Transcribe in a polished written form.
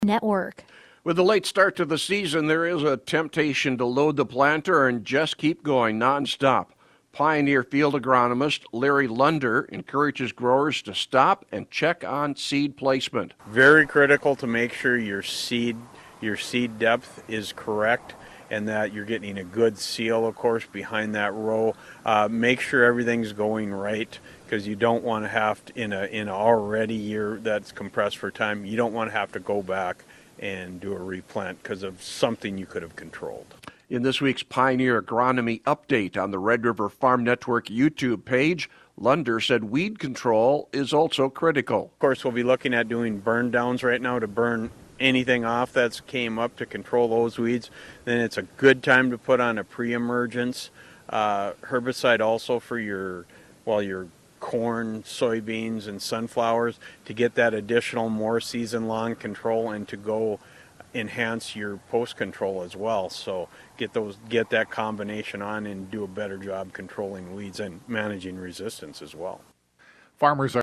Network. With the late start to the season, there is a temptation to load the planter and just keep going nonstop. Pioneer field agronomist Larry Lunder encourages growers to stop and check on seed placement. Very critical to make sure your seed depth is correct and that you're getting a good seal, of course, behind that row. Make sure everything's going right, because you don't want to have to, in an already year that's compressed for time, you don't want to have to go back and do a replant because of something you could have controlled. In this week's Pioneer Agronomy Update on the Red River Farm Network YouTube page, Lunder said weed control is also critical. Of course, we'll be looking at doing burn downs right now to burn anything off that's came up to control those weeds. Then it's a good time to put on a pre-emergence herbicide also for your corn, soybeans, and sunflowers to get that additional more season-long control and to go enhance your post control as well. So get that combination on and do a better job controlling weeds and managing resistance as well. Farmers are